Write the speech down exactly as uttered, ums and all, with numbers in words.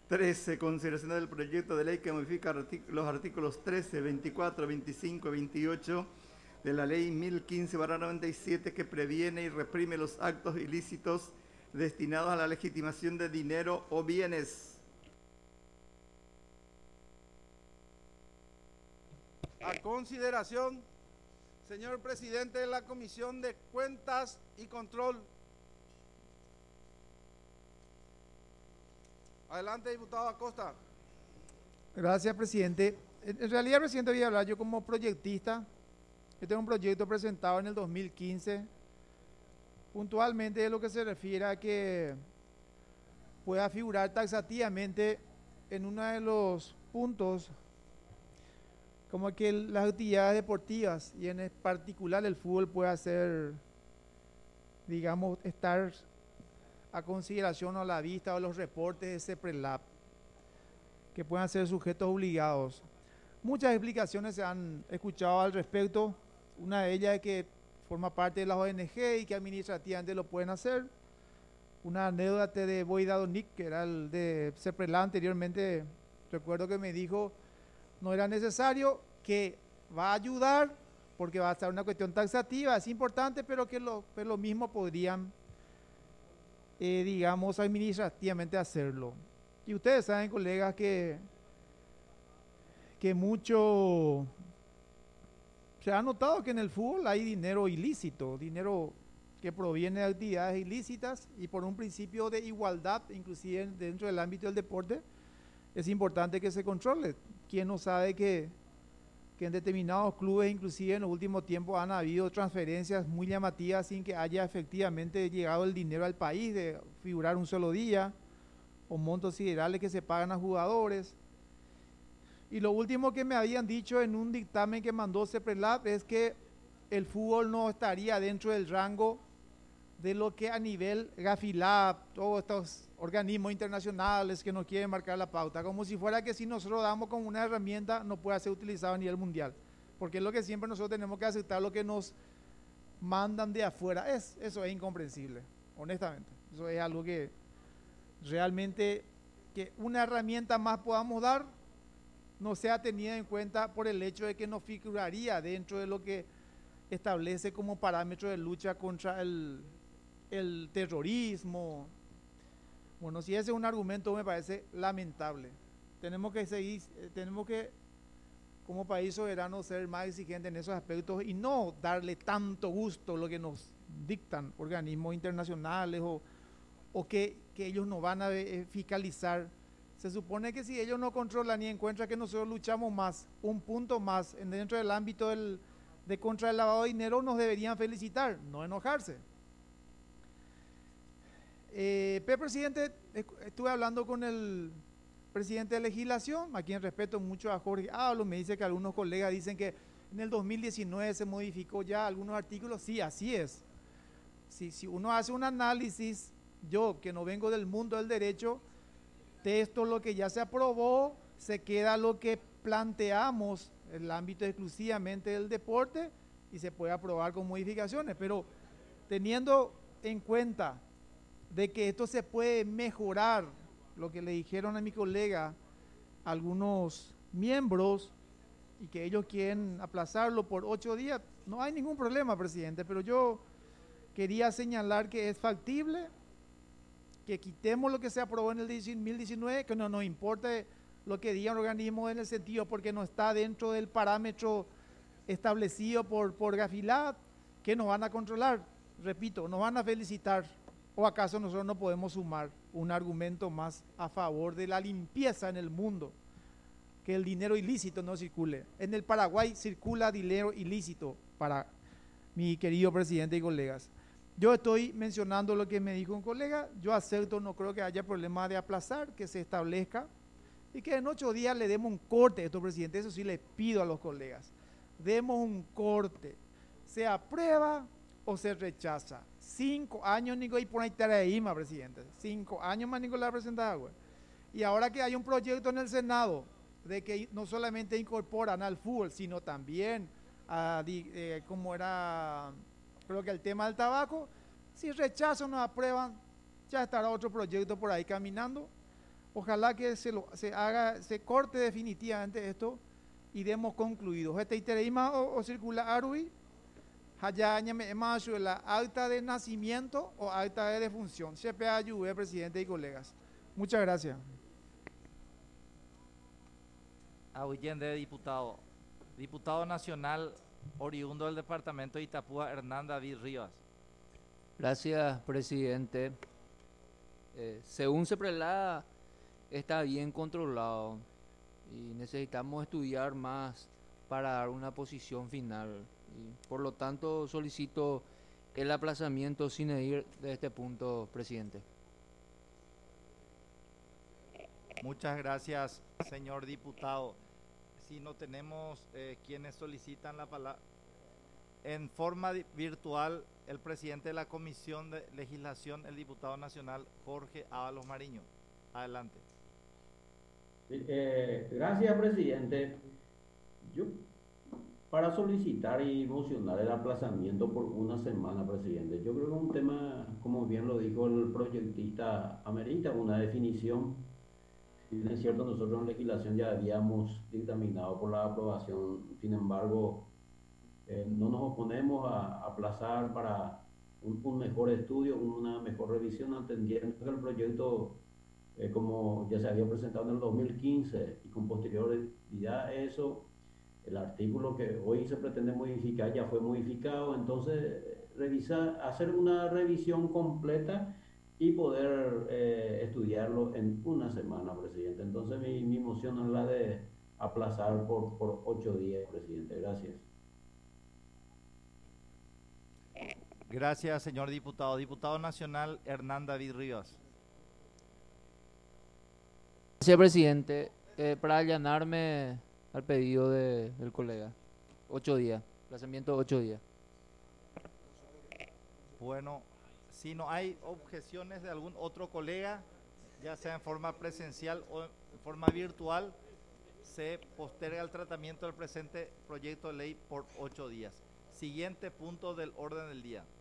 trece. Consideración del proyecto de ley que modifica los artículos trece, veinticuatro, veinticinco y veintiocho de la ley mil quince barra noventa y siete que previene y reprime los actos ilícitos destinados a la legitimación de dinero o bienes. A consideración, señor presidente de la Comisión de Cuentas y Control. Adelante, diputado Acosta. Gracias, presidente. En realidad, presidente, voy a hablar yo como proyectista. Yo tengo un proyecto presentado en el dos mil quince, puntualmente de lo que se refiere a que pueda figurar taxativamente en uno de los puntos, como que las actividades deportivas y en particular el fútbol pueda ser, digamos, estar a consideración o a la vista o los reportes de CEPRELAP, que puedan ser sujetos obligados. Muchas explicaciones se han escuchado al respecto. Una de ellas es que forma parte de las O N G y que administrativamente lo pueden hacer. Una anécdota de Boydadonic, que era el de CEPRELAP anteriormente, recuerdo que me dijo no era necesario, que va a ayudar porque va a ser una cuestión taxativa, es importante, pero que lo, pero lo mismo podrían Eh, digamos, administrativamente hacerlo. Y ustedes saben, colegas, que, que mucho se ha notado que en el fútbol hay dinero ilícito, dinero que proviene de actividades ilícitas, y por un principio de igualdad, inclusive dentro del ámbito del deporte, es importante que se controle. ¿Quién no sabe que, que en determinados clubes, inclusive en los últimos tiempos, han habido transferencias muy llamativas sin que haya efectivamente llegado el dinero al país, de figurar un solo día, o montos siderales que se pagan a jugadores? Y lo último que me habían dicho en un dictamen que mandó CEPRELAP es que el fútbol no estaría dentro del rango de lo que a nivel GAFILAP, todos estos organismos internacionales que nos quieren marcar la pauta, como si fuera que si nosotros damos como una herramienta no pueda ser utilizado a nivel mundial, porque es lo que siempre nosotros tenemos que aceptar, lo que nos mandan de afuera. Es, eso es incomprensible, honestamente. Eso es algo que realmente, que una herramienta más podamos dar no sea tenida en cuenta por el hecho de que no figuraría dentro de lo que establece como parámetro de lucha contra el, el terrorismo. Bueno, si ese es un argumento, me parece lamentable. Tenemos que seguir, tenemos que, como país soberano, ser más exigentes en esos aspectos y no darle tanto gusto lo que nos dictan organismos internacionales o, o que, que ellos no van a fiscalizar. Se supone que si ellos no controlan y encuentran que nosotros luchamos más, un punto más dentro del ámbito del, de contra el lavado de dinero, nos deberían felicitar, no enojarse. Eh, pero, presidente, estuve hablando con el presidente de legislación, a quien respeto mucho, a Jorge Ábalos. Me dice que algunos colegas dicen que en el dos mil diecinueve se modificó ya algunos artículos. Sí, así es. Si, si uno hace un análisis, yo que no vengo del mundo del derecho, de esto lo que ya se aprobó, se queda lo que planteamos en el ámbito exclusivamente del deporte y se puede aprobar con modificaciones, pero teniendo en cuenta de que esto se puede mejorar, lo que le dijeron a mi colega algunos miembros, y que ellos quieren aplazarlo por ocho días, no hay ningún problema, presidente, pero yo quería señalar que es factible que quitemos lo que se aprobó en el dos mil diecinueve, que no nos importe lo que digan organismos en el sentido porque no está dentro del parámetro establecido por, por GAFILAP, que nos van a controlar, repito, nos van a felicitar. ¿O acaso nosotros no podemos sumar un argumento más a favor de la limpieza en el mundo? Que el dinero ilícito no circule. En el Paraguay circula dinero ilícito, para mi querido presidente y colegas. Yo estoy mencionando lo que me dijo un colega, yo acepto, no creo que haya problema de aplazar, que se establezca y que en ocho días le demos un corte a esto, presidente. Eso sí le pido a los colegas, demos un corte, se aprueba o se rechaza. Cinco años, Nicolás, y por ahí estará ahí, más presidente. Cinco años más, Nicolás, presentado. Y ahora que hay un proyecto en el Senado de que no solamente incorporan al fútbol, sino también a, eh, como era, creo que el tema del tabaco, si rechazan o no aprueban, ya estará otro proyecto por ahí caminando. Ojalá que se, lo, se haga, se corte definitivamente esto y demos concluidos. Este itereima o, o circula arui, allá añame más la acta de nacimiento o acta de defunción. C P A Juve, presidente y colegas. Muchas gracias. Ahuyende, diputado. Diputado nacional oriundo del departamento de Itapúa, Hernán David Rivas. Gracias, presidente. Eh, según se prelada, está bien controlado y necesitamos estudiar más para dar una posición final. Y por lo tanto, solicito el aplazamiento sin ir de este punto, presidente. Muchas gracias, señor diputado. Si no tenemos eh, quienes solicitan la palabra, en forma virtual, el presidente de la Comisión de Legislación, el diputado nacional Jorge Ábalos Mariño. Adelante. Eh, gracias, presidente. Yo, para solicitar y mocionar el aplazamiento por una semana, presidente, yo creo que un tema, como bien lo dijo el proyectista, amerita una definición. Si bien es cierto, nosotros en legislación ya habíamos dictaminado por la aprobación, sin embargo, eh, no nos oponemos a aplazar para un, un mejor estudio, una mejor revisión, entendiendo que el proyecto, eh, como ya se había presentado en el dos mil quince y con posterioridad a eso, el artículo que hoy se pretende modificar ya fue modificado, entonces revisar, hacer una revisión completa y poder eh, estudiarlo en una semana, presidente. Entonces mi, mi moción es la de aplazar por, por ocho días, presidente. Gracias. Gracias, señor diputado. Diputado nacional Hernán David Rivas. Gracias, presidente. Eh, para allanarme al pedido de, del colega. Ocho días. Aplazamiento ocho días. Bueno, si no hay objeciones de algún otro colega, ya sea en forma presencial o en forma virtual, se posterga el tratamiento del presente proyecto de ley por ocho días. Siguiente punto del orden del día.